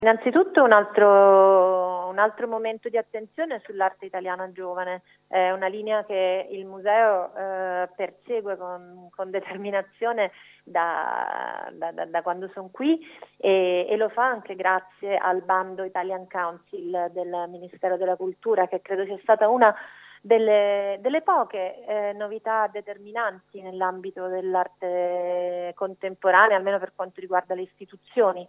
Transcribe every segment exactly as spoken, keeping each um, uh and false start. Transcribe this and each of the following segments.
Innanzitutto un altro, un altro momento di attenzione sull'arte italiana giovane, è una linea che il museo eh, persegue con, con determinazione da, da, da, da quando sono qui e, e lo fa anche grazie al bando Italian Council del Ministero della Cultura, che credo sia stata una delle, delle poche eh, novità determinanti nell'ambito dell'arte contemporanea, almeno per quanto riguarda le istituzioni.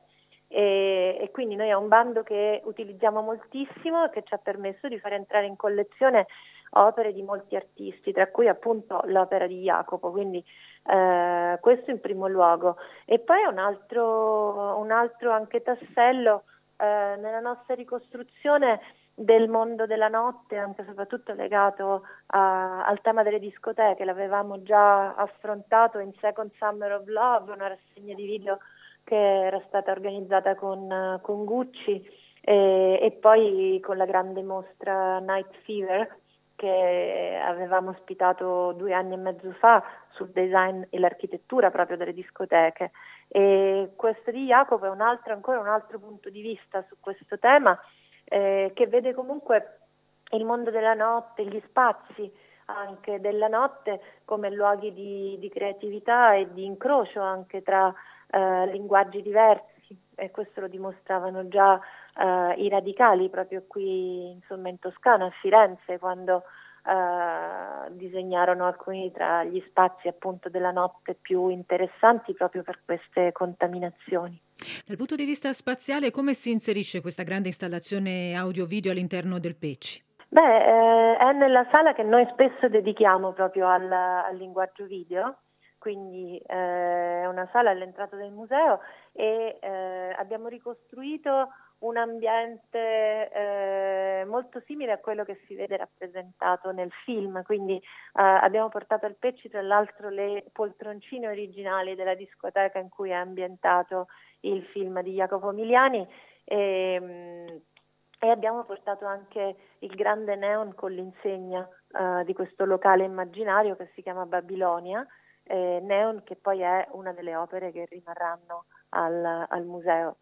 E, e quindi noi è un bando che utilizziamo moltissimo e che ci ha permesso di far entrare in collezione opere di molti artisti, tra cui appunto l'opera di Jacopo, quindi eh, questo in primo luogo. E poi un altro, un altro anche tassello eh, nella nostra ricostruzione del mondo della notte, anche e soprattutto legato a, al tema delle discoteche. L'avevamo già affrontato in Second Summer of Love, una rassegna di video che era stata organizzata con, con Gucci e, e poi con la grande mostra Night Fever che avevamo ospitato due anni e mezzo fa sul design e l'architettura proprio delle discoteche. E questo di Jacopo è un altro, ancora un altro punto di vista su questo tema eh, che vede comunque il mondo della notte, gli spazi anche della notte come luoghi di, di creatività e di incrocio anche tra eh, linguaggi diversi, e questo lo dimostravano già eh, i radicali proprio qui insomma in Toscana, a Firenze, quando eh, disegnarono alcuni tra gli spazi appunto della notte più interessanti proprio per queste contaminazioni. Dal punto di vista spaziale, come si inserisce questa grande installazione audio-video all'interno del Pecci? Beh, eh, è nella sala che noi spesso dedichiamo proprio al, al linguaggio video, quindi eh, è una sala all'entrata del museo e eh, abbiamo ricostruito un ambiente eh, molto simile a quello che si vede rappresentato nel film, quindi eh, abbiamo portato al Pecci tra l'altro le poltroncine originali della discoteca in cui è ambientato il film di Jacopo Miliani e, mh, e abbiamo portato anche il grande neon con l'insegna uh, di questo locale immaginario che si chiama Babilonia, eh, neon che poi è una delle opere che rimarranno al, al museo.